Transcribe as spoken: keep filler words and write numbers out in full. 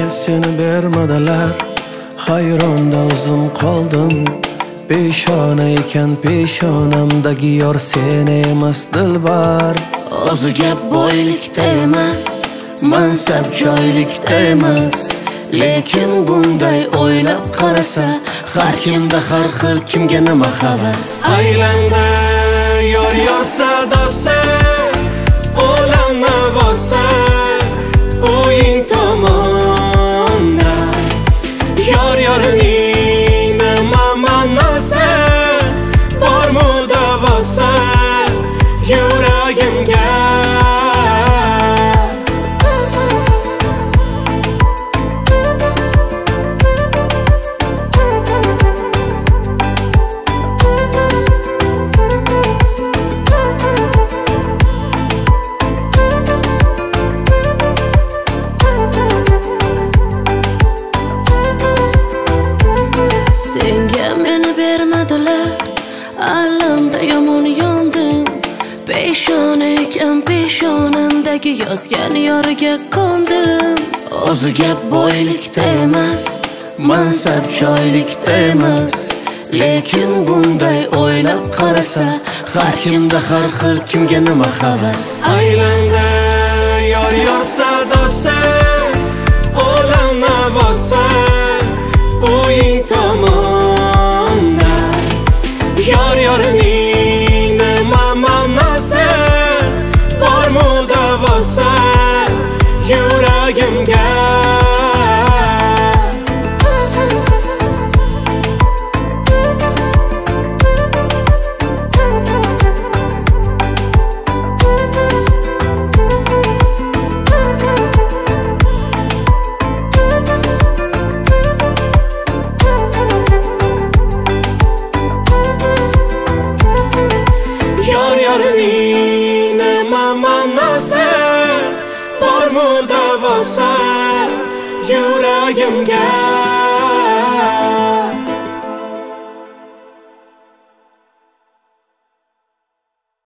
seni bermadilar. Hayronda o'zim qoldim. Peshona ekan peshonamdagi yor sen emas dilbar. O'zi gap boylikda emas, mansab joylikda emas. Lekin bunday o'ylab qarasa, har kimda har xil kimga nima havas. Aylanda yor yor sadosi, olam navosi, o'yin tomonda. Yor yorning nima ma'nosi, bormi davosi yuragimga. Senga meni bermadilar, alamda yomon yondim. Peshona ekan peshonamdagi yozgan yoriga kondim. O'zi gap boylikda emas, mansab joylikda emas. Lekin bunday o'ylab qarasa, har kimda har xil kimga nima havas. Aylanda yor yor sadosi, olam navosi, o'yin tomonda. Yor yorning nima ma'nosi, bormi davosi yuragimga. Yor yorning nima ma'nosi, bormi davosi yuragimga.